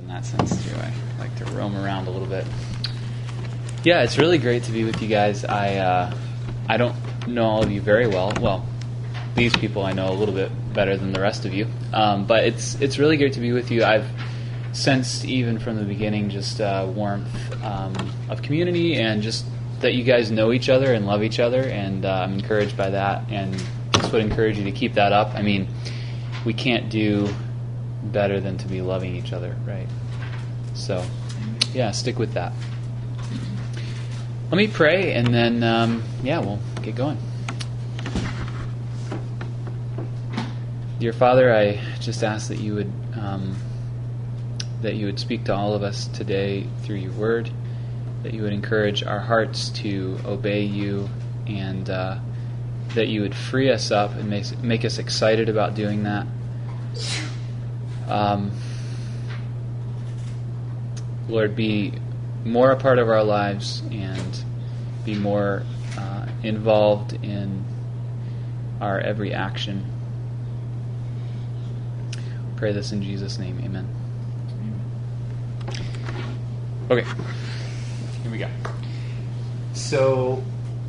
that sense too. I like to roam around a little bit. Yeah, it's really great to be with you guys. I don't know all of you very well. Well, these people I know a little bit better than the rest of you. But it's really great to be with you. I've sensed even from the beginning just warmth of community and just that you guys know each other and love each other, and I'm encouraged by that, and just would encourage you to keep that up. I mean, we can't do better than to be loving each other, right? So, yeah, stick with that. Let me pray, and then, we'll get going. Dear Father, I just ask that you would speak to all of us today through your word, that you would encourage our hearts to obey you, and that you would free us up and make us excited about doing that. Lord, be more a part of our lives and be more involved in our every action. Pray this in Jesus' name, amen. Okay, here we go. So,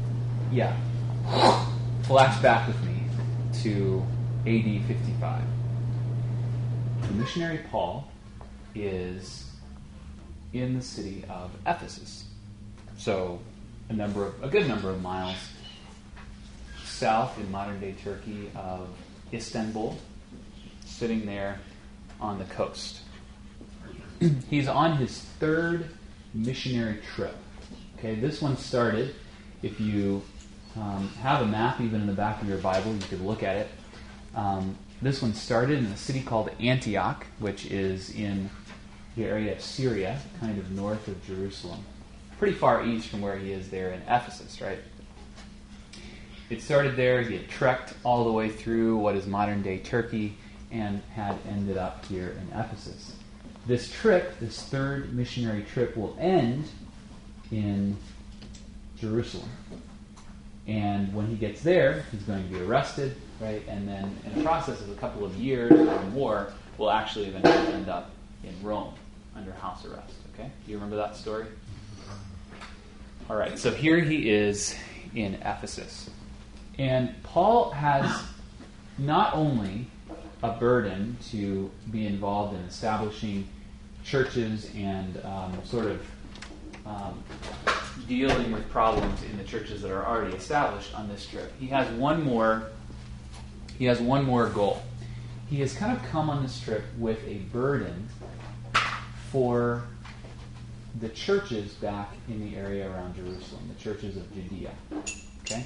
flash back with me to AD 55. The missionary Paul is in the city of Ephesus. So, a good number of miles south in modern-day Turkey of Istanbul, sitting there on the coast. He's on his third missionary trip. Okay, this one started, if you have a map even in the back of your Bible, you could look at it. This one started in a city called Antioch, which is in the area of Syria, kind of north of Jerusalem. Pretty far east from where he is there in Ephesus, right? It started there, he had trekked all the way through what is modern-day Turkey, and had ended up here in Ephesus. This trip, this third missionary trip, will end in Jerusalem. And when he gets there, he's going to be arrested, right? And then in the process of a couple of years or more, will actually eventually end up in Rome under house arrest, okay? Do you remember that story? All right, so here he is in Ephesus. And Paul has not only a burden to be involved in establishing churches and dealing with problems in the churches that are already established on this trip. He has one more goal. He has kind of come on this trip with a burden for the churches back in the area around Jerusalem, the churches of Judea. Okay?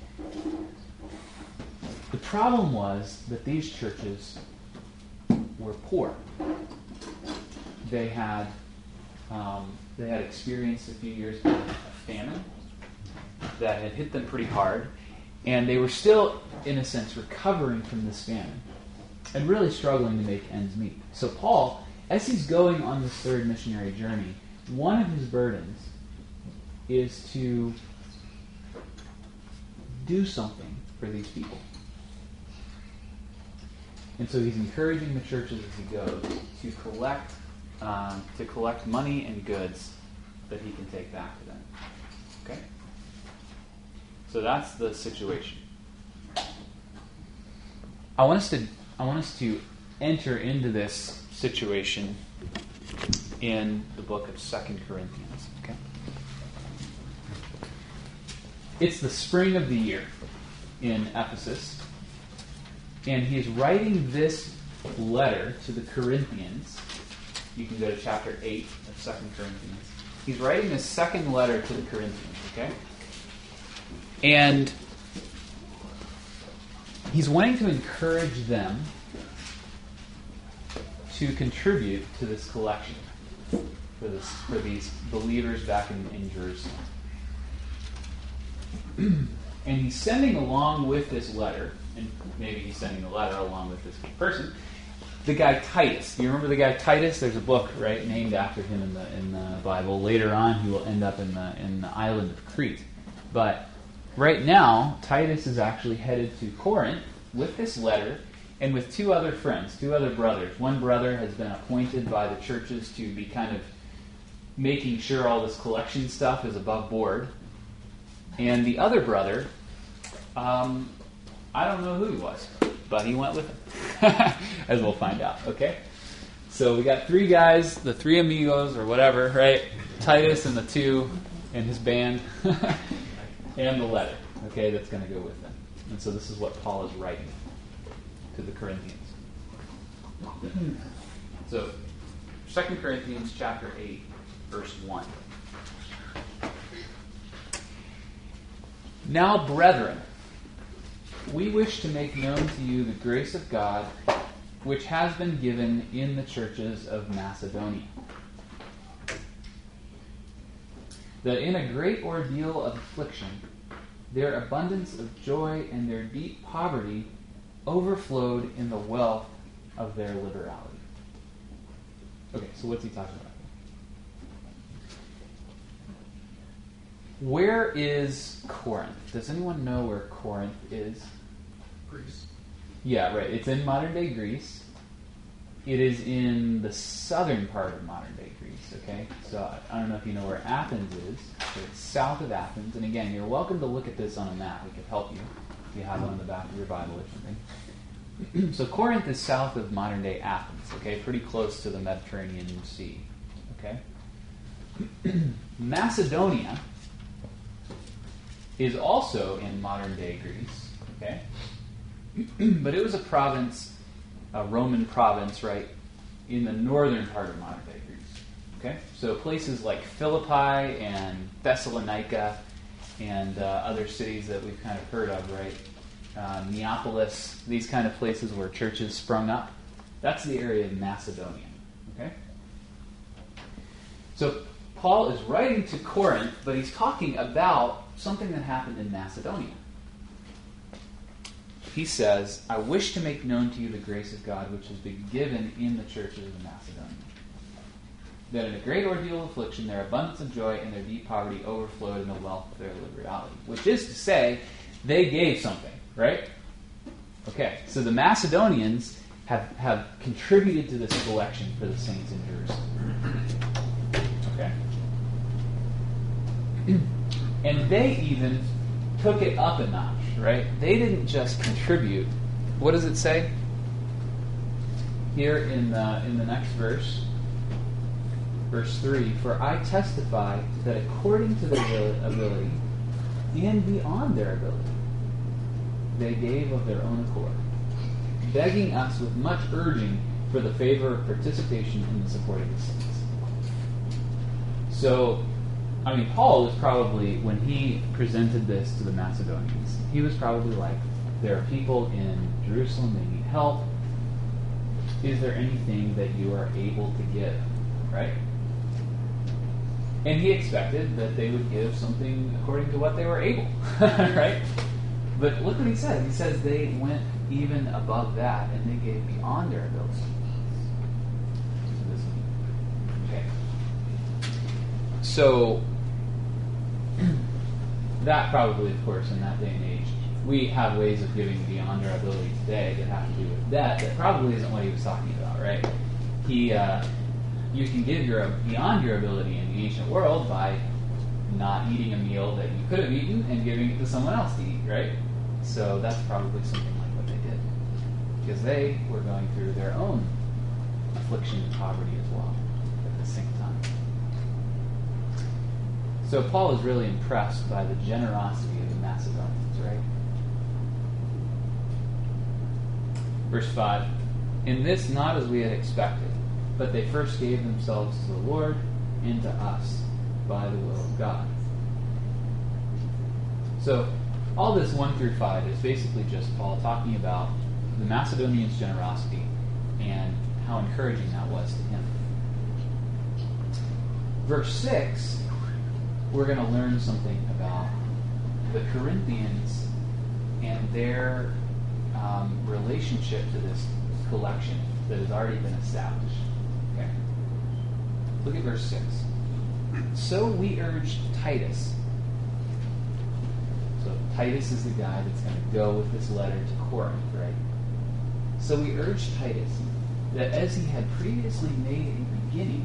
The problem was that these churches were poor. They had experienced a few years of a famine that had hit them pretty hard, and they were still, in a sense, recovering from this famine and really struggling to make ends meet. So Paul, as he's going on this third missionary journey, one of his burdens is to do something for these people. And so he's encouraging the churches as he goes to collect money and goods that he can take back to them. Okay? So that's the situation. I want us to enter into this situation in the book of 2 Corinthians. Okay? It's the spring of the year in Ephesus. And he is writing this letter to the Corinthians. You can go to chapter 8 of 2 Corinthians. He's writing this second letter to the Corinthians, okay? And he's wanting to encourage them to contribute to this collection for these believers back in Jerusalem. And he's sending along with this letter, and maybe he's sending the letter along with this person, the guy Titus. Do you remember the guy Titus? There's a book, right, named after him in the Bible. Later on, he will end up in the island of Crete. But right now, Titus is actually headed to Corinth with this letter, and with two other friends, two other brothers. One brother has been appointed by the churches to be kind of making sure all this collection stuff is above board. And the other brother, I don't know who he was, but he went with him, as we'll find out, okay? So we got three guys, the three amigos or whatever, right? Titus and the two and his band, and the letter, okay, that's going to go with them. And so this is what Paul is writing to the Corinthians. So, 2 Corinthians chapter 8, verse 1. Now, brethren, we wish to make known to you the grace of God, which has been given in the churches of Macedonia. That in a great ordeal of affliction, their abundance of joy and their deep poverty overflowed in the wealth of their liberality. Okay, so what's he talking about? Where is Corinth? Does anyone know where Corinth is? Greece. Yeah, right. It's in modern-day Greece. It is in the southern part of modern-day Greece, okay? So I don't know if you know where Athens is. So it's south of Athens. And again, you're welcome to look at this on a map. We could help you if you have one in the back of your Bible or something. So Corinth is south of modern-day Athens, okay? Pretty close to the Mediterranean Sea, okay? Macedonia is also in modern-day Greece, okay? But it was a province, a Roman province, right, in the northern part of modern-day Greece, okay? So places like Philippi and Thessalonica and other cities that we've kind of heard of, right? Neapolis, these kind of places where churches sprung up. That's the area of Macedonia, okay? So Paul is writing to Corinth, but he's talking about something that happened in Macedonia. He says, I wish to make known to you the grace of God which has been given in the churches of Macedonia. That in a great ordeal of affliction, their abundance of joy and their deep poverty overflowed in the wealth of their liberality. Which is to say, they gave something, right? Okay, so the Macedonians have contributed to this collection for the saints in Jerusalem. Okay? And they even took it up a notch, right? They didn't just contribute. What does it say here in the next verse? Verse 3, for I testify that according to their ability and beyond their ability, they gave of their own accord, begging us with much urging for the favor of participation in the support of the saints. So, I mean, Paul was probably, when he presented this to the Macedonians, he was probably like, there are people in Jerusalem, they need help. Is there anything that you are able to give? Right? And he expected that they would give something according to what they were able. Right? But look what he says. He says they went even above that, and they gave beyond their ability. Okay. So, that probably, of course, in that day and age, we have ways of giving beyond our ability today that have to do with debt. That probably isn't what he was talking about, right? You can give beyond your ability in the ancient world by not eating a meal that you could have eaten and giving it to someone else to eat, right? So that's probably something like what they did. Because they were going through their own affliction and poverty as well at the same time. So Paul is really impressed by the generosity of the Macedonians, right? Verse 5, in this not as we had expected, but they first gave themselves to the Lord and to us by the will of God. So all this 1 through 5 is basically just Paul talking about the Macedonians' generosity and how encouraging that was to him. Verse 6, we're going to learn something about the Corinthians and their relationship to this collection that has already been established. Okay? Look at verse 6. So we urged Titus. So Titus is the guy that's going to go with this letter to Corinth, right? So we urge Titus that as he had previously made a beginning,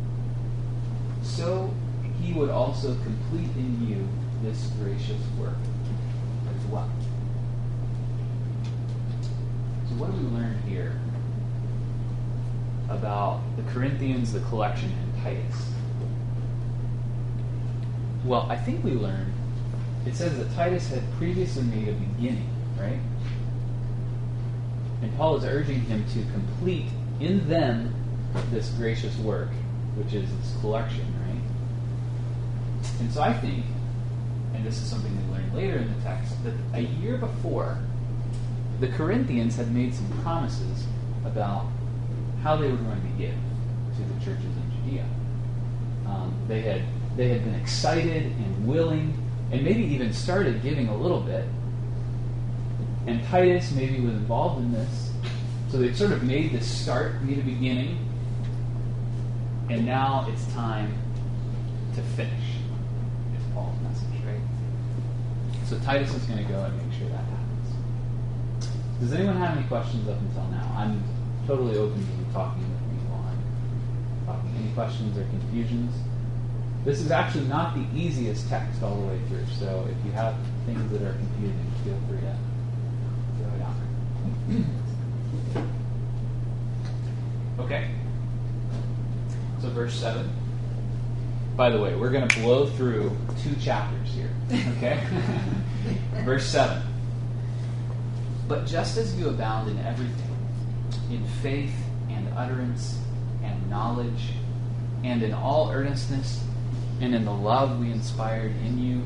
so he would also complete in you this gracious work as well. So what do we learn here about the Corinthians, the collection, and Titus? Well, I think we learn, it says that Titus had previously made a beginning, right? And Paul is urging him to complete in them this gracious work, which is this collection, right? And so I think, and this is something we learn later in the text, that a year before, the Corinthians had made some promises about how they were going to give to the churches in Judea. They had been excited and willing, and maybe even started giving a little bit. And Titus maybe was involved in this. So they've sort of made this start, made a beginning, and now it's time to finish, is Paul's message, right? So Titus is going to go and make sure that happens. Does anyone have any questions up until now? I'm totally open to you talking with me while I'm talking. Any questions or confusions? This is actually not the easiest text all the way through, so if you have things that are confusing, feel free to throw it out. Okay. So verse 7. By the way, we're going to blow through 2 chapters here. Okay? Verse 7. But just as you abound in everything, in faith and utterance and knowledge, and in all earnestness, and in the love we inspired in you,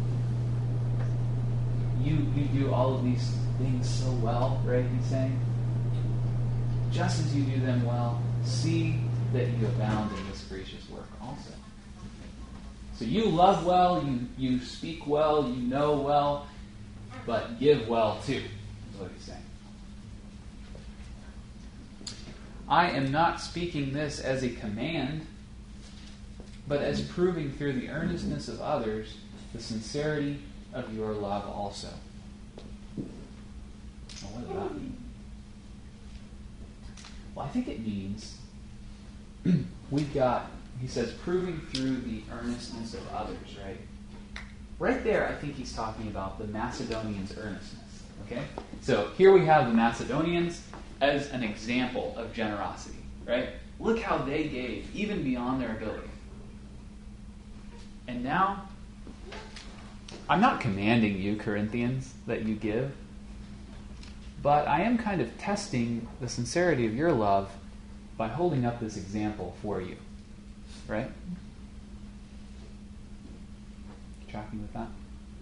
you do all of these things so well, right? He's saying, just as you do them well, see that you abound in this gracious work also. So you love well, you speak well, you know well, but give well too, is what he's saying. I am not speaking this as a command, but as proving through the earnestness of others the sincerity of your love also. Well, what does that mean? Well, I think it means we've got, he says, proving through the earnestness of others, right? Right there, I think he's talking about the Macedonians' earnestness, okay? So here we have the Macedonians as an example of generosity, right? Look how they gave, even beyond their ability. And now, I'm not commanding you, Corinthians, that you give, but I am kind of testing the sincerity of your love by holding up this example for you. Right? Tracking with that?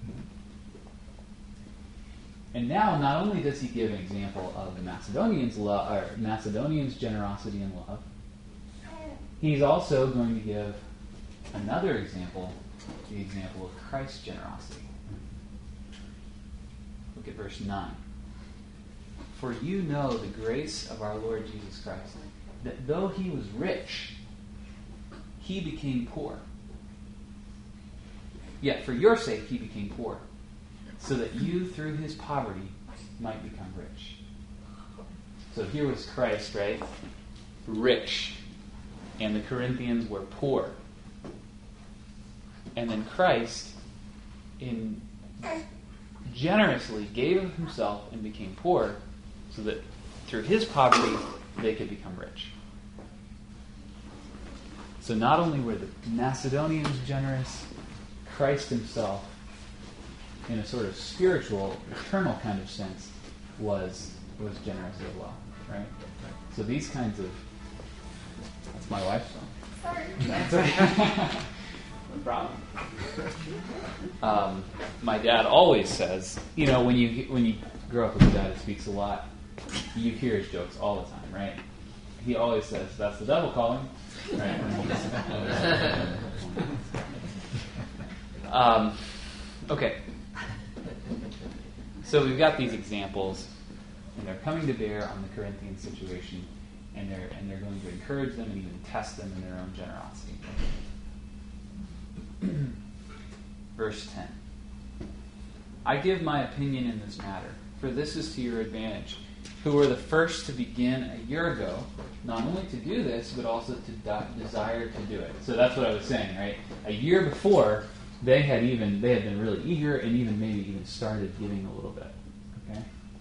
And now, not only does he give an example of the Macedonians' love, or Macedonians' generosity and love, he's also going to give another example, the example of Christ's generosity. Look at verse 9. For you know the grace of our Lord Jesus Christ, that though he was rich, he became poor. Yet for your sake he became poor, so that you through his poverty might become rich. So here was Christ, right? Rich. And the Corinthians were poor. And then Christ generously gave of himself and became poor, so that through his poverty they could become rich. So not only were the Macedonians generous, Christ himself, in a sort of spiritual, eternal kind of sense, was generous as well. Right? So these kinds of... That's my wife's phone. Sorry. That's okay. No problem. My dad always says, you know, when you grow up with a dad who speaks a lot, you hear his jokes all the time, right? He always says, "That's the devil calling." Right? Okay. So we've got these examples, and they're coming to bear on the Corinthian situation, and they're going to encourage them and even test them in their own generosity. Verse 10. I give my opinion in this matter, for this is to your advantage, who were the first to begin a year ago, not only to do this, but also to desire to do it. So that's what I was saying, right? A year before, they had been really eager and maybe started giving a little bit. Okay?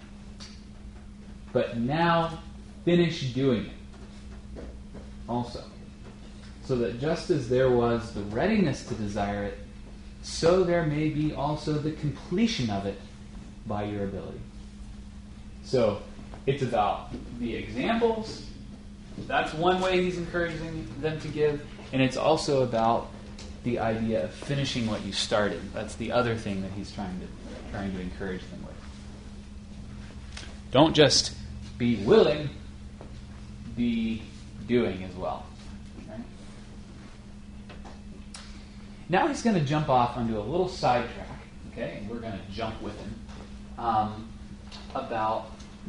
But now, finish doing it also. So that just as there was the readiness to desire it, so there may be also the completion of it by your ability. So it's about the examples. That's one way he's encouraging them to give. And it's also about the idea of finishing what you started. That's the other thing that he's trying to encourage them with. Don't just be willing, be doing as well. Right? Now he's going to jump off onto a little sidetrack, okay? And we're going to jump with him about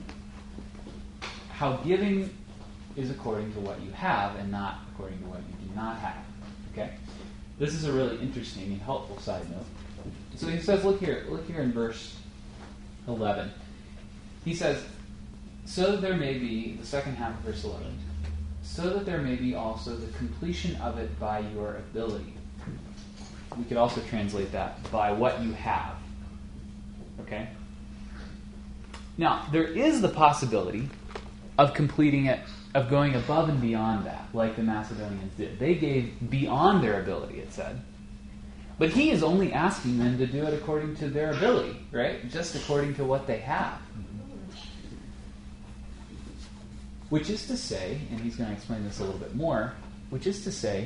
how giving is according to what you have and not according to what you do not have. Okay? This is a really interesting and helpful side note. So he says, look here in verse 11. He says, so that there may be, the second half of verse 11, so that there may be also the completion of it by your ability. We could also translate that by what you have. Okay? Now, there is the possibility of completing it, of going above and beyond that, like the Macedonians did. They gave beyond their ability, it said. But he is only asking them to do it according to their ability, right? Just according to what they have. Which is to say, and he's going to explain this a little bit more, which is to say,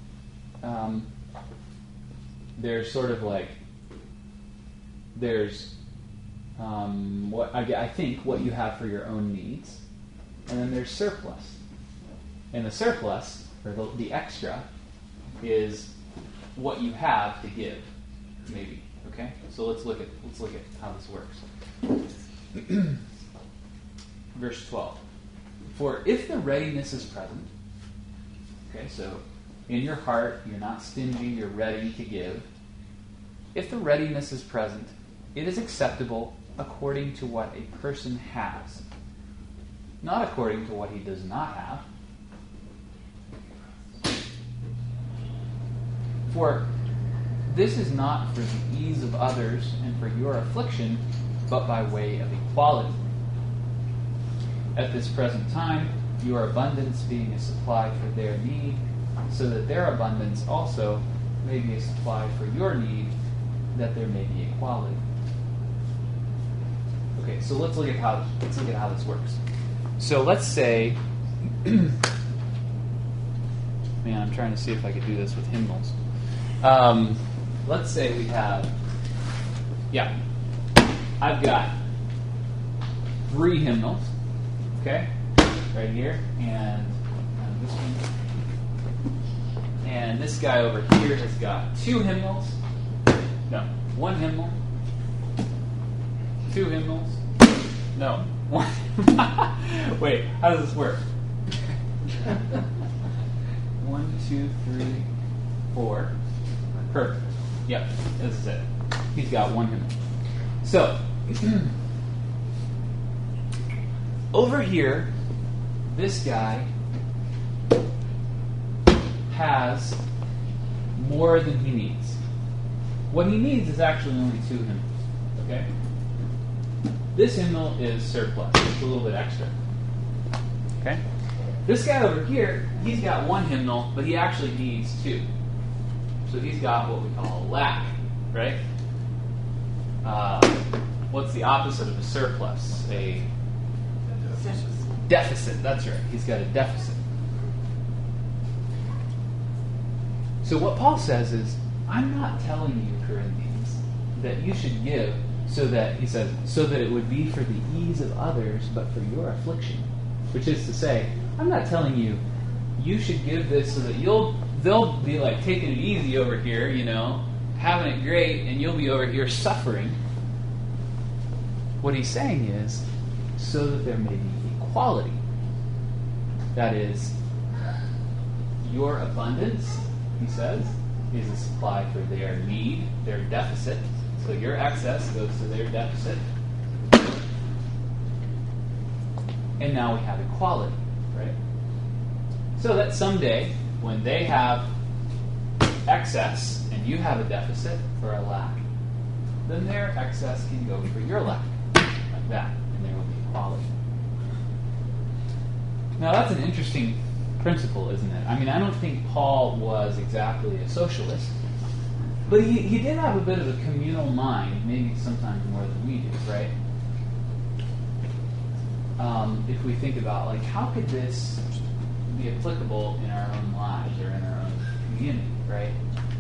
there's sort of like, there's what I think what you have for your own needs, and then there's surplus. And the surplus, or the extra, is what you have to give, maybe. Okay? So let's look at how this works. Verse 12. For if the readiness is present, okay, so in your heart, you're not stingy, you're ready to give. If the readiness is present, it is acceptable according to what a person has, not according to what he does not have. For this is not for the ease of others and for your affliction, but by way of equality. At this present time, your abundance being a supply for their need, so that their abundance also may be a supply for your need, that there may be equality. Okay, so let's look at how this works. So let's say, man, I'm trying to see if I could do this with hymnals. Let's say we have, I've got 3 hymnals, okay, right here, and this one, and this guy over here has got 2 hymnals. No, 1 hymnal. 2 hymnals. No, 1. Wait, how does this work? 1, 2, 3, 4. Perfect. Yep, this is it. He's got 1 hymnal. So, over here, this guy has more than he needs. What he needs is actually only 2 hymnals. Okay? This hymnal is surplus. It's a little bit extra. Okay? This guy over here, he's got 1 hymnal, but he actually needs 2. So he's got what we call a lack, right? What's the opposite of a surplus? A deficit. That's right. He's got a deficit. So what Paul says is, I'm not telling you, Corinthians, that you should give so that, he says, so that it would be for the ease of others, but for your affliction. Which is to say, I'm not telling you, you should give this so that they'll be like taking it easy over here, having it great, and you'll be over here suffering. What he's saying is, so that there may be equality. That is, your abundance, he says, is a supply for their need, their deficit. So your excess goes to their deficit. And now we have equality, right? So that someday, when they have excess and you have a deficit or a lack, then their excess can go for your lack, like that, and there will be equality. Now that's an interesting principle, isn't it? I mean, I don't think Paul was exactly a socialist, but he did have a bit of a communal mind, maybe sometimes more than we do, right? If we think about, like, how could this be applicable in our own lives or in our own community, right?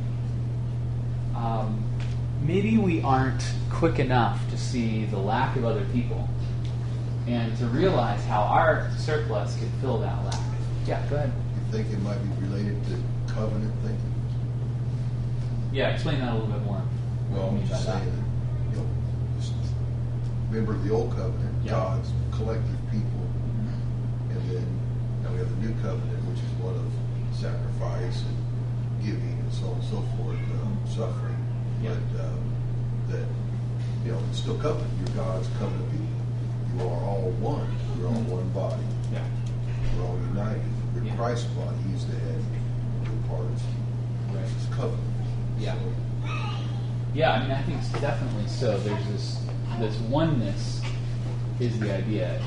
Maybe we aren't quick enough to see the lack of other people and to realize how our surplus could fill that lack. Yeah, go ahead. You think it might be related to covenant thinking? Yeah, explain that a little bit more. Well, I'm just saying that, just remember the old covenant, Yeah. God's collective people, Mm-hmm. and then now we have the new covenant, which is one of sacrifice and giving and so on and so forth, suffering. Yeah. But that, it's still covenant. You're God's covenant people. You are all one. You're all one body. Yeah. We're all united. We're Yeah. Christ's body. He's the head. We're parts. Right. It's covenant. Yeah. So, Yeah, I mean, I think it's definitely so. There's this oneness is the idea,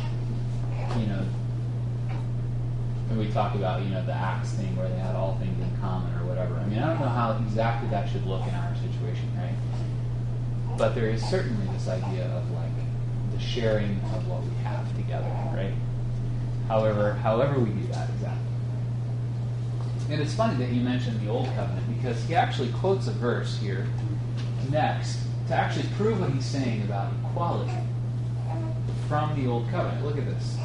when we talk about, the Acts thing where they had all things in common or whatever. I mean, I don't know how exactly that should look in our situation, right? But there is certainly this idea of, like, the sharing of what we have together, right? However we do that, exactly. And it's funny that you mentioned the Old Covenant, because he actually quotes a verse here next to actually prove what he's saying about equality from the Old Covenant. Look at this.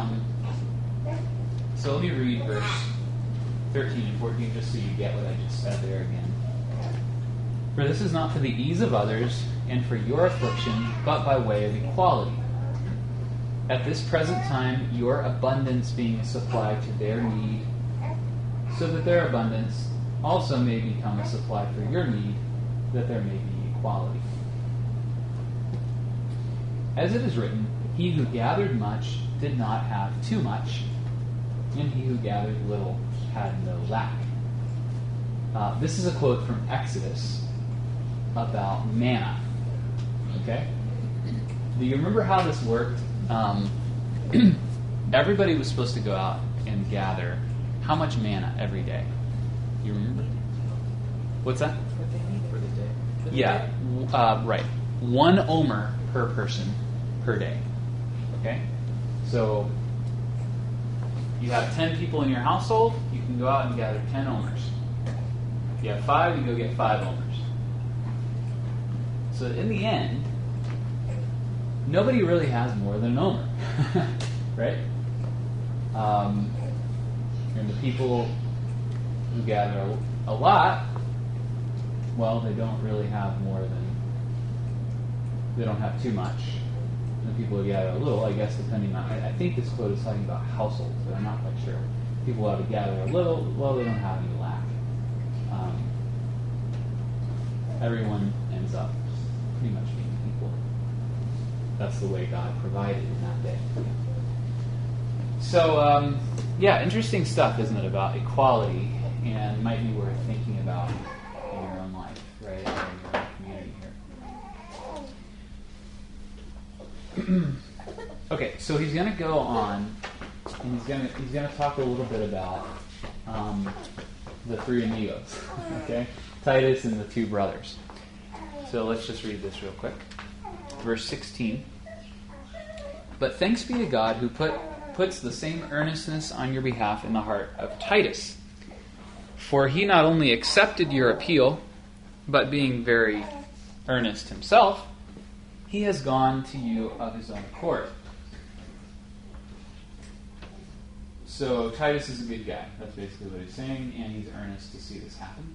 So let me read verse 13 and 14 just so you get what I just said there again. For this is not for the ease of others and for your affliction, but by way of equality. At this present time, your abundance being supplied to their need, so that their abundance also may become a supply for your need, that there may be equality. As it is written, he who gathered much did not have too much, and he who gathered little had no lack. This is a quote from Exodus about manna. Okay? Do you remember how this worked? Everybody was supposed to go out and gather how much manna every day? You remember? What's that? What they need for the day. Yeah, right. 1 omer per person per day. Okay? So, you have 10 people in your household, you can go out and gather 10 omers. If you have 5, you go get 5 omers. So in the end, nobody really has more than an omer. Right? And the people who gather a lot, well, they don't really have more than, they don't have too much. And the people who gather a little, I guess, depending on, I think this quote is talking about households, but I'm not quite sure. People who have to gather a little, well, they don't have any lack. Everyone ends up pretty much being equal. That's the way God provided in that day. So, yeah, interesting stuff, isn't it, about equality, and might be worth thinking about in your own life, right, or in your own community here. Okay, so he's going to go on, and he's going to talk a little bit about the 3 amigos, okay, Titus and the 2 brothers. So let's just read this real quick. Verse 16. But thanks be to God who puts the same earnestness on your behalf in the heart of Titus. For he not only accepted your appeal, but being very earnest himself, he has gone to you of his own accord. So Titus is a good guy. That's basically what he's saying, and he's earnest to see this happen.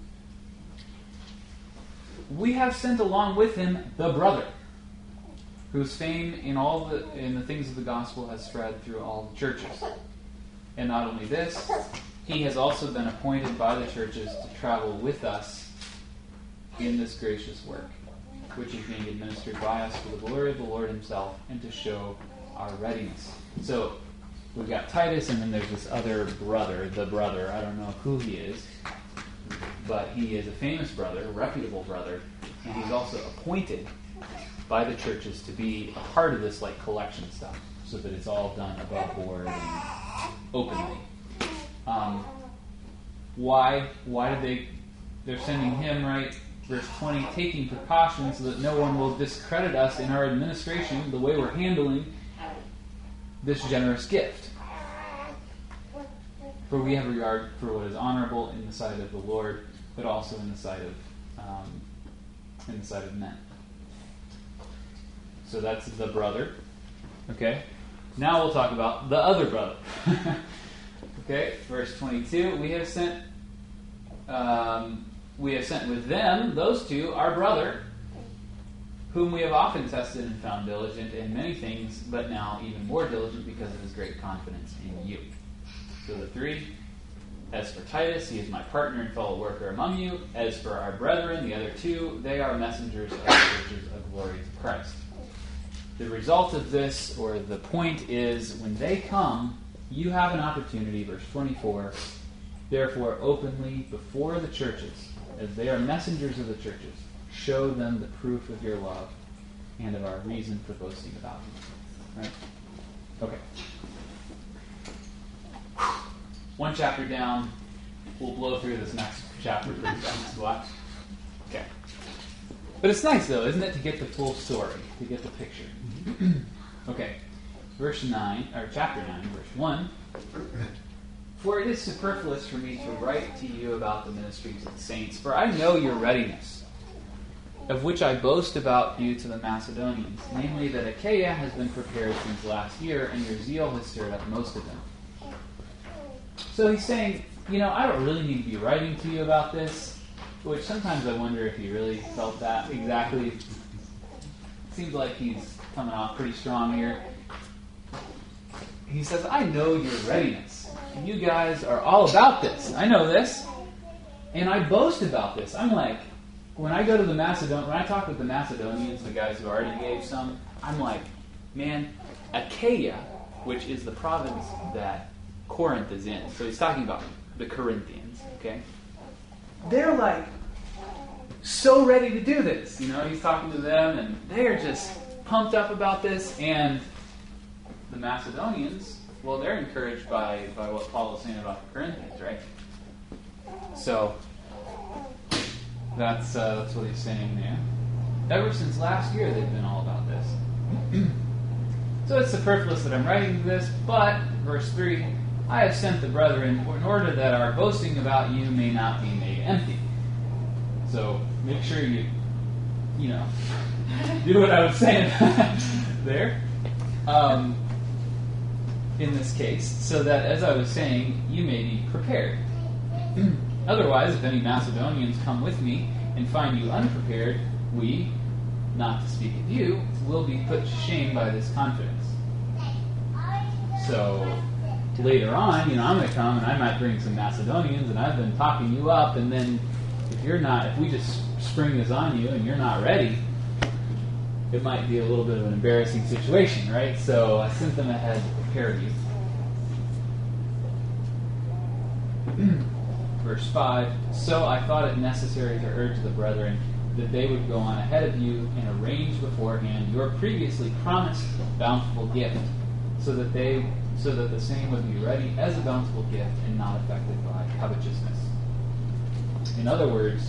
We have sent along with him the brother, whose fame in the things of the gospel has spread through all the churches. And not only this, he has also been appointed by the churches to travel with us in this gracious work, which is being administered by us for the glory of the Lord himself and to show our readiness. So we've got Titus, and then there's this other brother, the brother. I don't know who he is, but he is a famous brother, a reputable brother, and he's also appointed by the churches to be a part of this like collection stuff, so that it's all done above board and openly. Why did they're sending him, right? Verse 20, taking precautions so that no one will discredit us in our administration, the way we're handling this generous gift. For we have regard for what is honorable in the sight of the Lord, but also in the sight of men. So that's the brother. Okay. Now we'll talk about the other brother. Okay. Verse 22. We have sent with them, those two, our brother, whom we have often tested and found diligent in many things, but now even more diligent because of his great confidence in you. So the three. As for Titus, he is my partner and fellow worker among you. As for our brethren, the other two, they are messengers of the churches of glory to Christ. The result of this, or the point is, when they come, you have an opportunity, verse 24, therefore openly before the churches, as they are messengers of the churches, show them the proof of your love and of our reason for boasting about you. Right? Okay. One chapter down, we'll blow through this next chapter pretty fast. Watch. Okay. But it's nice, though, isn't it, to get the full story, to get the picture. Okay. Verse 9, or chapter 9, verse 1. For it is superfluous for me to write to you about the ministries of the saints, for I know your readiness, of which I boast about you to the Macedonians, namely that Achaia has been prepared since last year, and your zeal has stirred up most of them. So he's saying, I don't really need to be writing to you about this, which sometimes I wonder if he really felt that exactly. Seems like he's coming off pretty strong here. He says, I know your readiness. And you guys are all about this. I know this. And I boast about this. I'm like, when I go to when I talk with the Macedonians, the guys who already gave some, I'm like, man, Achaia, which is the province that Corinth is in. So he's talking about the Corinthians, okay? They're like so ready to do this. He's talking to them and they're just pumped up about this. And the Macedonians, well, they're encouraged by what Paul is saying about the Corinthians, right? So that's what he's saying there. Ever since last year, they've been all about this. So it's superfluous that I'm writing this, but, verse 3, I have sent the brethren in order that our boasting about you may not be made empty. So make sure you do what I was saying there. In this case, so that, as I was saying, you may be prepared. Otherwise, if any Macedonians come with me and find you unprepared, we, not to speak of you, will be put to shame by this confidence. So later on, I'm going to come and I might bring some Macedonians, and I've been talking you up, and then if we just spring this on you and you're not ready, it might be a little bit of an embarrassing situation, right? So I sent them ahead to prepare you. Verse 5, so I thought it necessary to urge the brethren that they would go on ahead of you and arrange beforehand your previously promised bountiful gift, so that the same would be ready as a bountiful gift and not affected by covetousness. In other words,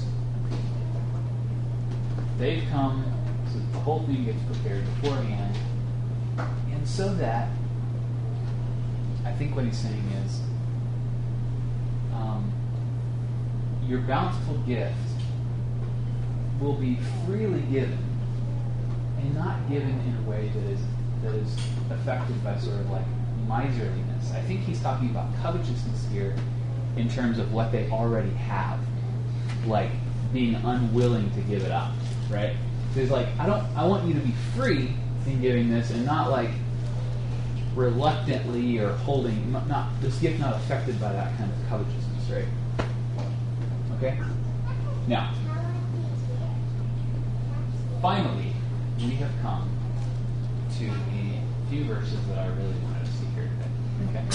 they've come so that the whole thing gets prepared beforehand, and so that, I think what he's saying is, your bountiful gift will be freely given, and not given in a way that is affected by sort of like miserliness. I think he's talking about covetousness here in terms of what they already have, like being unwilling to give it up, right? So he's like, I want you to be free in giving this, and not like reluctantly or holding, not this gift not affected by that kind of covetousness, right? Okay? Now, finally, we have come to the few verses that I really wanted to see here today. Okay.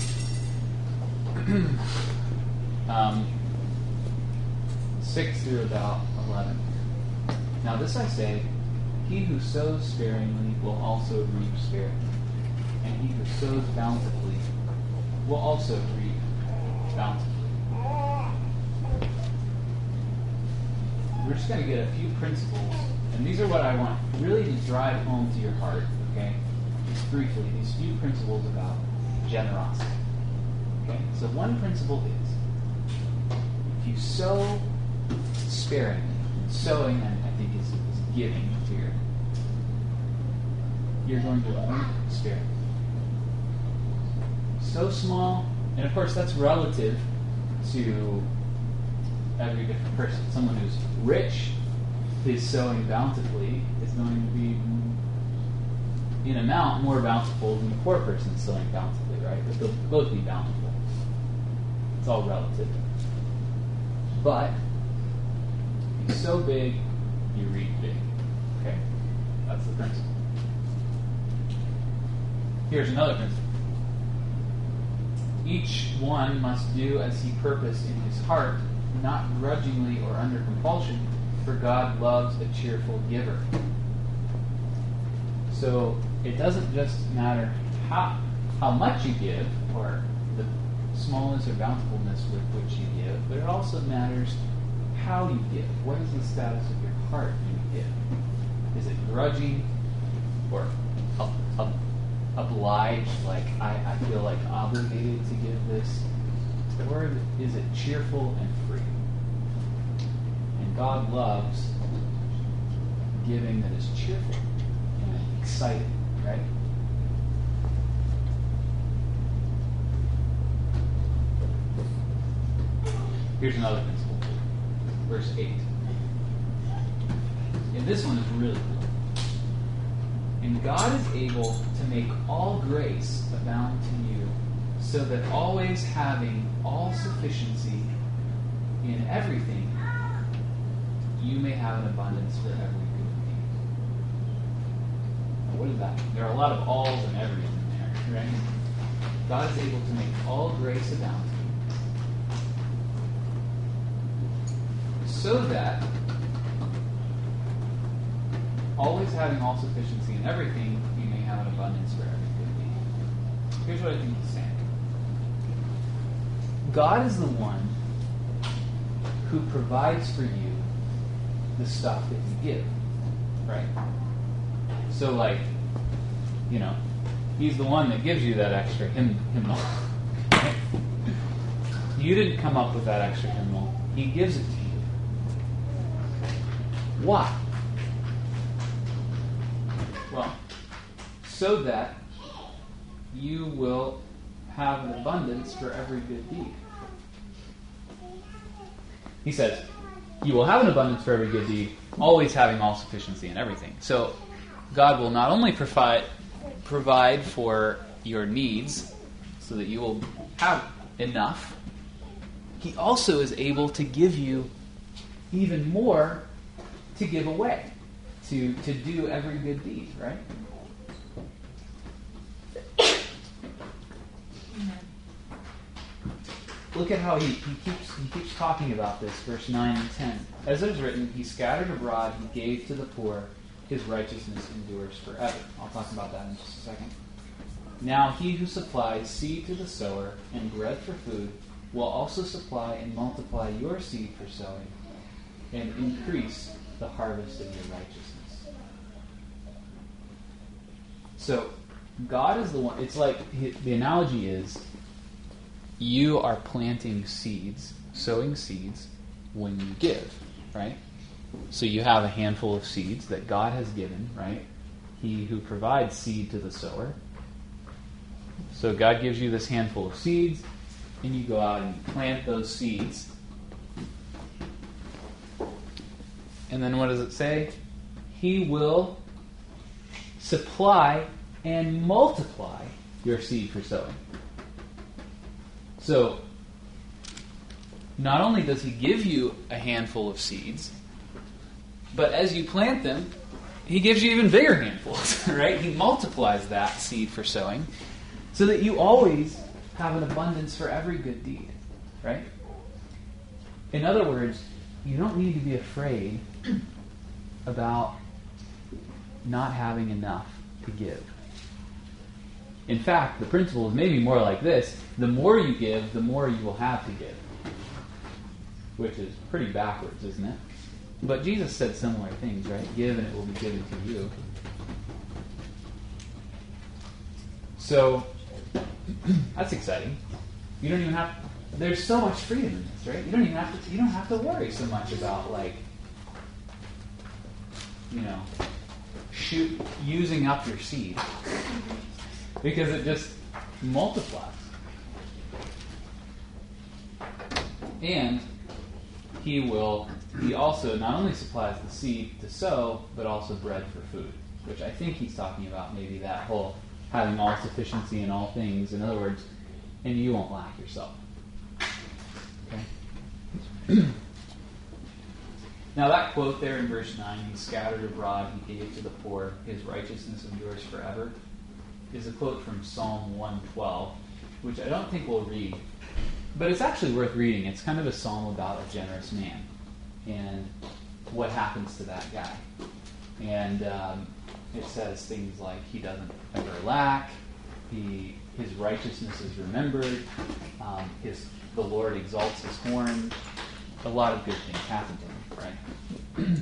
6 through about 11. Now this I say, he who sows sparingly will also reap sparingly, and he who sows bountifully will also reap bountifully. We're just going to get a few principles, and these are what I want really to drive home to your heart, okay? Just briefly, these few principles about generosity. Okay? So one principle is, if you sow sparingly, sowing, I think, is giving here, you're going to reap sparingly. So small, and of course that's relative to every different person. Someone who's rich, is sowing bountifully, is going to be, in amount, more bountiful than the poor person sowing bountifully, right? But they'll both be bountiful. It's all relative. But you sow big, you reap big. Okay? That's the principle. Here's another principle. Each one must do as he purposed in his heart, not grudgingly or under compulsion, for God loves a cheerful giver. So it doesn't just matter how much you give, or the smallness or bountifulness with which you give, but it also matters how you give. What is the status of your heart when you give? Is it grudging or obliged, like I feel like obligated to give this? Or is it cheerful and free? And God loves giving that is cheerful and exciting, right? Here's another principle. Verse 8. And this one is really cool. And God is able to make all grace abound to you, so that always having all sufficiency in everything, you may have an abundance for every good deed. Now, what is that? There are a lot of alls and everys in there, right? God is able to make all grace abound to you, so that always having all sufficiency in everything, you may have an abundance for every good deed. Here's what I think he's saying. God is the one who provides for you the stuff that you give, right? So, like, you know, he's the one that gives you that extra hymnal. You didn't come up with that extra hymnal. He gives it to you. Why? Well, so that you will have an abundance for every good deed. He says, you will have an abundance for every good deed, always having all sufficiency in everything. So God will not only provide for your needs so that you will have enough, He also is able to give you even more to give away, to do every good deed, right? Look at how he keeps talking about this, verse 9 and 10. As it is written, He scattered abroad, He gave to the poor, His righteousness endures forever. I'll talk about that in just a second. Now He who supplies seed to the sower and bread for food will also supply and multiply your seed for sowing and increase the harvest of your righteousness. So, God is the one. It's like, the analogy is, you are planting seeds, sowing seeds, when you give, right? So you have a handful of seeds that God has given, right? He who provides seed to the sower. So God gives you this handful of seeds, and you go out and you plant those seeds. And then what does it say? He will supply and multiply your seed for sowing. So, not only does He give you a handful of seeds, but as you plant them, He gives you even bigger handfuls, right? He multiplies that seed for sowing, so that you always have an abundance for every good deed, right? In other words, you don't need to be afraid about not having enough to give. In fact, the principle is maybe more like this: the more you give, the more you will have to give. Which is pretty backwards, isn't it? But Jesus said similar things, right? Give and it will be given to you. So, that's exciting. You don't even have, there's so much freedom in this, right? You don't have to worry so much about, like, using up your seed. Because it just multiplies. And he also not only supplies the seed to sow, but also bread for food. Which I think he's talking about maybe that whole having all sufficiency in all things. In other words, and you won't lack yourself. Okay? Now that quote there in verse 9, he scattered abroad, he gave to the poor, his righteousness endures forever, is a quote from Psalm 112, which I don't think we'll read, but it's actually worth reading. It's kind of a psalm about a generous man and what happens to that guy. And it says things like he doesn't ever lack, his righteousness is remembered, the Lord exalts his horn. A lot of good things happen to him, right?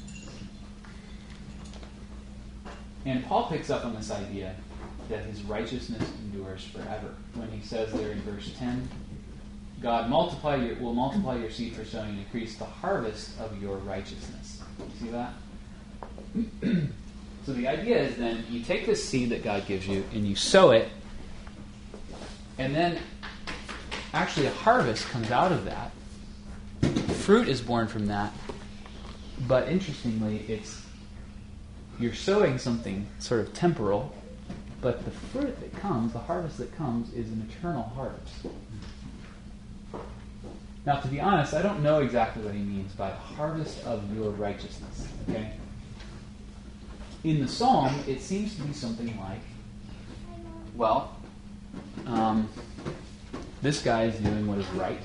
And Paul picks up on this idea that his righteousness endures forever. When he says there in verse 10, God will multiply your seed for sowing and increase the harvest of your righteousness. See that? So the idea is then you take this seed that God gives you and you sow it, and then actually a harvest comes out of that. Fruit is born from that. But interestingly, you're sowing something sort of temporal, but the fruit that comes, the harvest that comes, is an eternal harvest. Now, to be honest, I don't know exactly what he means by the harvest of your righteousness. Okay? In the psalm, it seems to be something like, well, this guy is doing what is right,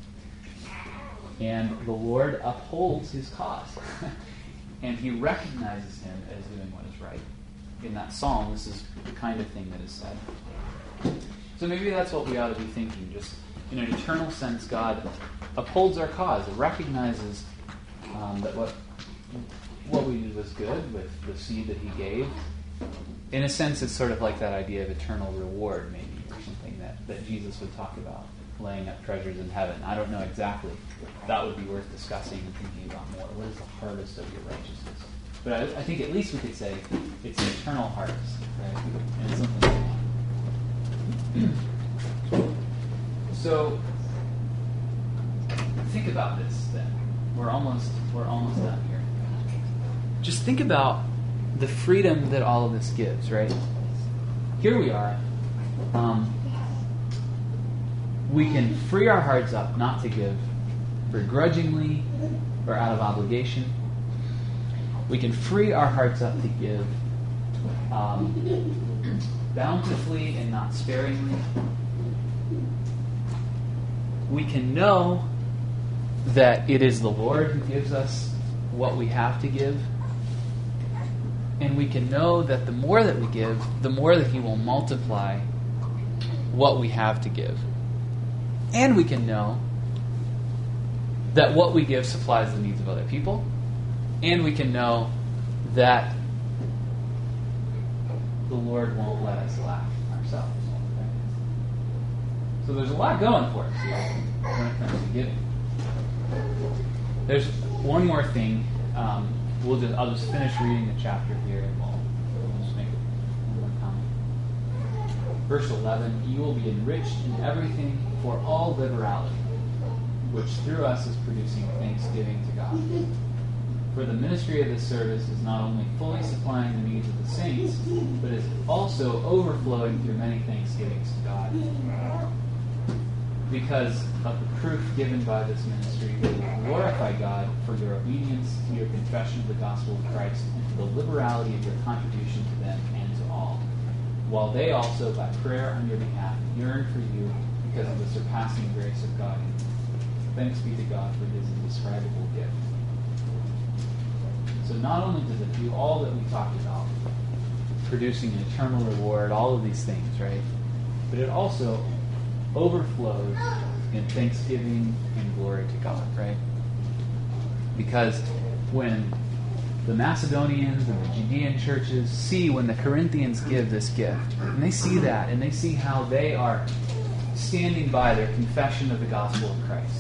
and the Lord upholds his cause. And he recognizes him as doing what is right. In that psalm, this is the kind of thing that is said. So maybe that's what we ought to be thinking. Just in an eternal sense, God upholds our cause. It recognizes that what we did was good with the seed that he gave. In a sense, it's sort of like that idea of eternal reward, maybe, or something that Jesus would talk about, laying up treasures in heaven. I don't know exactly. That would be worth discussing and thinking about more. What is the harvest of your righteousness? But I think at least we could say it's an eternal harvest, right? And it's something we want. So think about this then. We're almost done here. Just think about the freedom that all of this gives, right? Here we are. We can free our hearts up not to give begrudgingly or out of obligation. We can free our hearts up to give bountifully and not sparingly. We can know that it is the Lord who gives us what we have to give. And we can know that the more that we give, the more that he will multiply what we have to give. And we can know that what we give supplies the needs of other people. And we can know that the Lord won't let us lack ourselves. Okay? So there's a lot going for us here when it comes to giving. There's one more thing. I'll just finish reading the chapter here, and we'll just make one more comment. Verse 11: You will be enriched in everything for all liberality, which through us is producing thanksgiving to God. For the ministry of this service is not only fully supplying the needs of the saints, but is also overflowing through many thanksgivings to God. Because of the proof given by this ministry, they will glorify God for your obedience to your confession of the gospel of Christ and for the liberality of your contribution to them and to all. while they also, by prayer on your behalf, yearn for you because of the surpassing grace of God. Thanks be to God for his indescribable gift. So not only does it do all that we talked about, producing an eternal reward, all of these things, right? But it also overflows in thanksgiving and glory to God, right? Because when the Macedonians and the Judean churches see when the Corinthians give this gift, and they see that, and they see how they are standing by their confession of the gospel of Christ,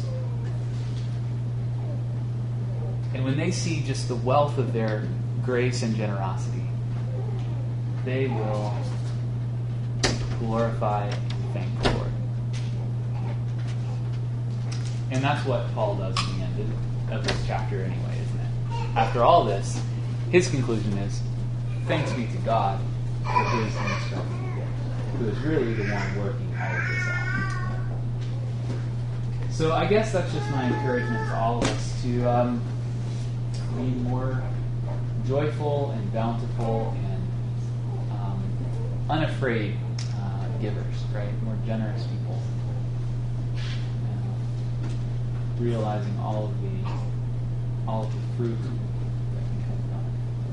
and when they see just the wealth of their grace and generosity, they will glorify and thank the Lord. And that's what Paul does in the end of this chapter anyway, isn't it? After all this, his conclusion is, thanks be to God for his indescribable gift, who is really the one working all of this out. So I guess that's just my encouragement to all of us to be more joyful and bountiful and unafraid givers, right? More generous people. Realizing all of the fruit that we have done.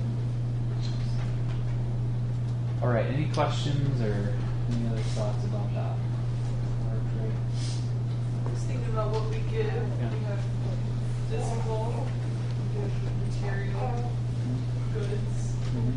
All right, any questions or any other thoughts about that? I was thinking about what we give. Yeah. We have physical, we give material, goods.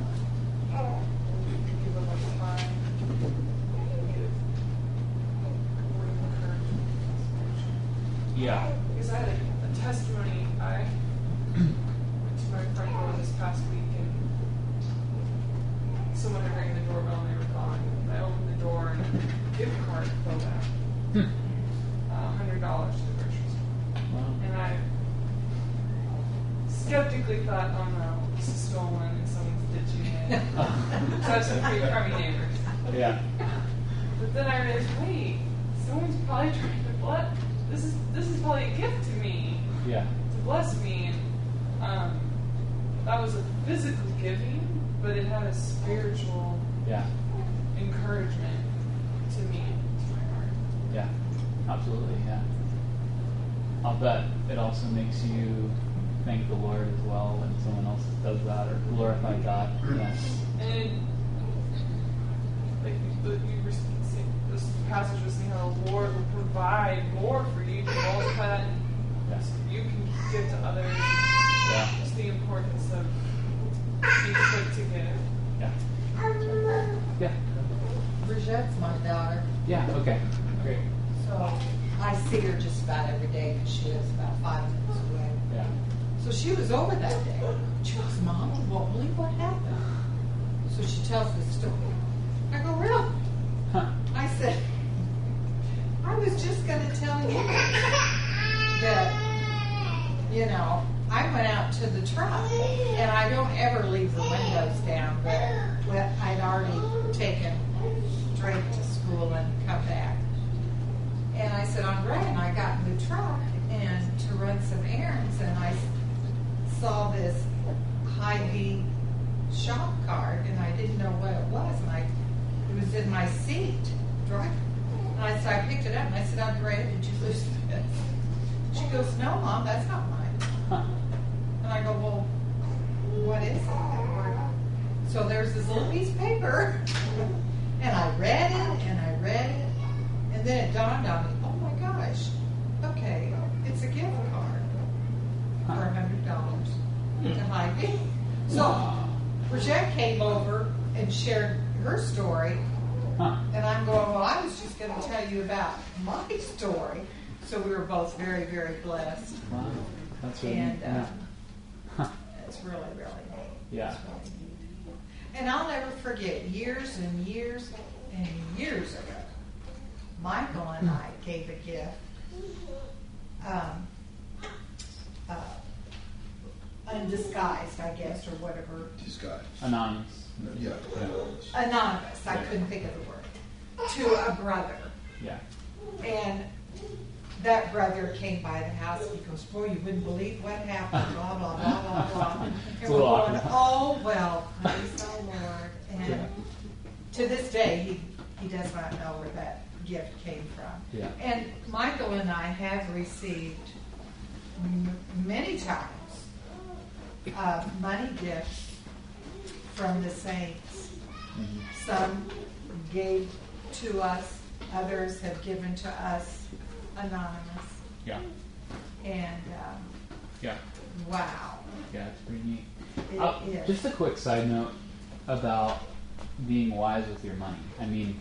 We give of our time. We give word of encouragement, inspiration. Yeah. Because I had a testimony. I went to my front door this past week and someone had rang the doorbell and they were gone. I opened the door and a gift card fell out. $100 to the grocery store. Wow. And I skeptically thought, oh no, this is stolen and someone's ditching it. So I have some pretty crummy neighbors. Yeah. But then I realized, wait, someone's probably trying to bless. This is probably a gift to me. Yeah. To bless me. And that was a physical giving, but it had a spiritual Yeah. encouragement to me, to my heart. Yeah. Absolutely. Yeah. I'll bet it also makes you thank the Lord as well when someone else does that, or glorify God. Yes. And like you were saying, this passage was saying how the Lord will provide more for you to multiply that, and Yes. you can give to others. Yeah. Just the importance of being quick to give. Yeah. Yeah. Bridgette's my daughter, Yeah. Okay. Great. so I see her just about every day because she lives about 5 minutes away. Yeah. So she was over that day. She goes, Mom, you won't believe what happened. So she tells this story. I go, really? Huh. I said, I was just going to tell you that, I went out to the truck, and I don't ever leave the windows down, but I'd already taken Drake to school and come back. And I said, Andre, and I got in the truck and to run some errands, and I saw this Hy-Vee shop cart, and I didn't know what it was, and it was in my seat, driving. And I picked it up, and I said, Andrea, did you lose this? She goes, no, Mom, that's not mine. Huh. And I go, well, what is it? So there's this little piece of paper, and I read it, and then it dawned on me, oh my gosh, okay, it's a gift card for $100 to Hy-Vee. So Bridgette came over and shared her story, Huh. and I'm going, well, I was just going to tell you about my story. So we were both very, very blessed. Wow. That's really And neat. Yeah. Huh. it's really, really neat. Yeah. It's really neat. And I'll never forget, years and years and years ago, Michael and I gave a gift. Undisguised, I guess, or whatever. Disguise. Anonymous. Yeah. Anonymous, I couldn't think of the word. To a brother. Yeah. And that brother came by the house. He goes, boy, you wouldn't believe what happened, blah, blah, blah, blah, blah. It's And a we're little going, awkward. oh, well, praise the Lord. And to this day, he does not know where that gift came from. Yeah. And Michael and I have received many times money gifts from the saints. Mhm. Some gave to us, others have given to us anonymous. Yeah. And Yeah. wow. Yeah, it's pretty neat. It is. Just a quick side note about being wise with your money. I mean,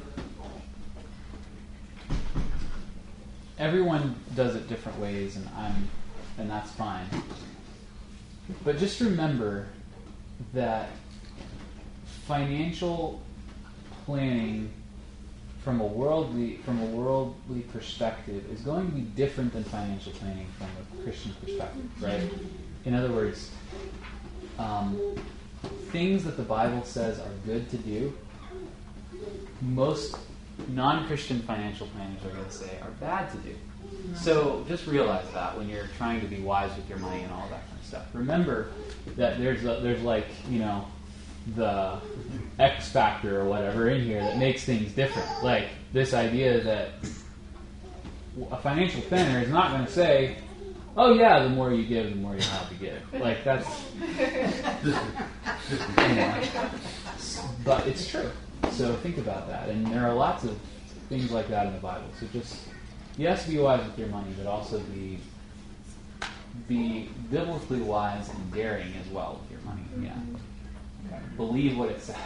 everyone does it different ways, and that's fine. But just remember that financial planning from a worldly perspective is going to be different than financial planning from a Christian perspective, right? In other words, things that the Bible says are good to do, most non-Christian financial planners are going to say are bad to do. So just realize that when you're trying to be wise with your money and all that kind of stuff. Remember that there's like, you know, the X factor or whatever in here that makes things different. Like this idea that a financial planner is not going to say, oh yeah, the more you give, the more you have to give. Like that's, you know, but it's true. So think about that. And there are lots of things like that in the Bible. So just, yes, be wise with your money, but also be biblically wise and daring as well with your money. Yeah. Okay. Believe what it says.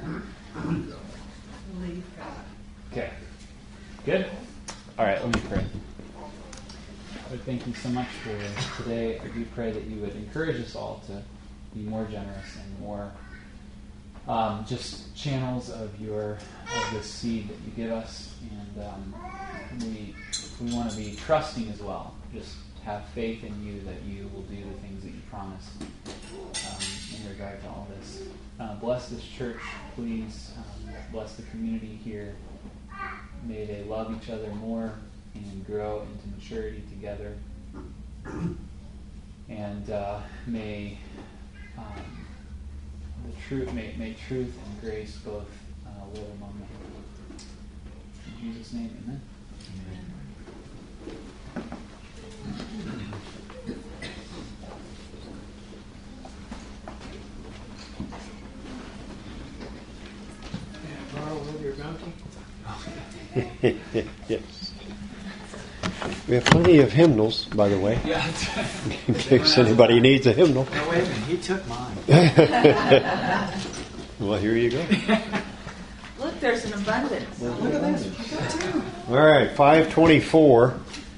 Believe God. Okay. Good? All right, let me pray. Lord, thank you so much for today. I do pray that you would encourage us all to be more generous and more just channels of this seed that you give us, and we want to be trusting as well. Just have faith in you that you will do the things that you promised in regard to all this. Bless this church, please. Bless the community here. May they love each other more and grow into maturity together. And may may truth and grace both live among them. In Jesus' name, amen. Borrow with your bounty. Yes. We have plenty of hymnals, by the way, Yeah. in case anybody needs a hymnal. No, wait a minute. He took mine. Well, here you go. Look, there's an abundance. Look at this. I got two. All right, 524.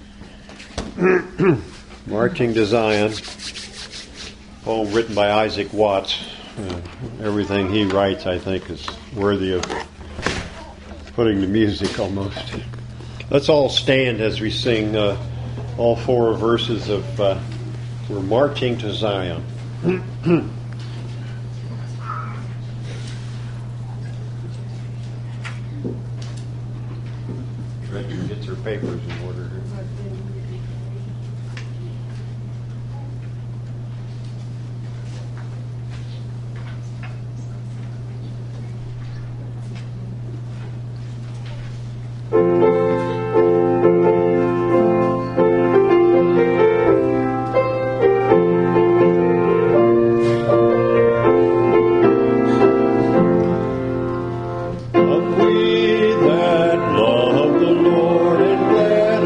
Marching to Zion. Poem written by Isaac Watts. Everything he writes, I think, is worthy of putting to music almost. Let's all stand as we sing all four verses of We're Marching to Zion. Richard gets her papers in order here. Of we that love the Lord and bless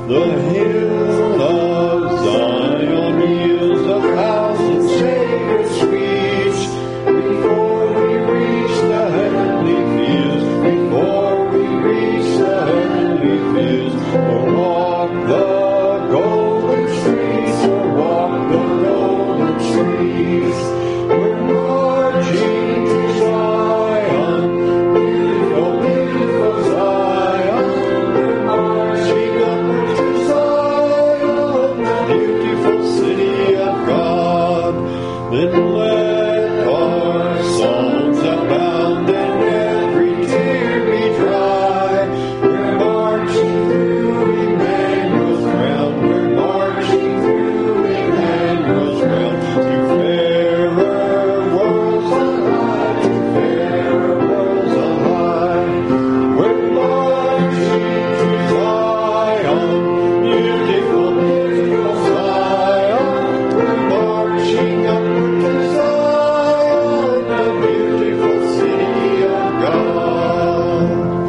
The hill of Zion yields 1,000 sacred speech. Before we reach the heavenly fields, before we reach the heavenly fields, we'll walk the golden streets, we'll walk the golden streets. We're marching to Zion, beautiful, beautiful Zion. We're marching upward to Zion, the beautiful city of God. Then let our songs abound and every tear be dry. We're marching through Emmanuel's ground. We're marching through Emmanuel's ground. To fairer worlds on high, to fairer worlds on high. We're marching to Zion, beautiful, beautiful Zion. We're marching upward to Zion, the beautiful city of God.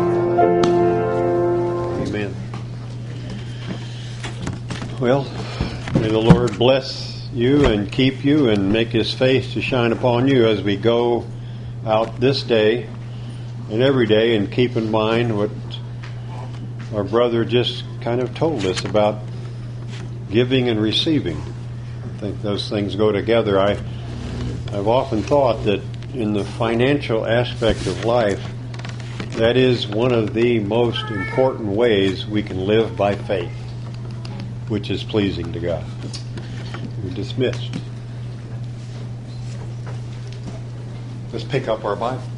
Amen. Well, may the Lord bless you and keep you and make His face to shine upon you as we go out this day and every day, and keep in mind what our brother just kind of told us about giving and receiving. I think those things go together. I've often thought that in the financial aspect of life, that is one of the most important ways we can live by faith, which is pleasing to God. We're dismissed. Let's pick up our Bible.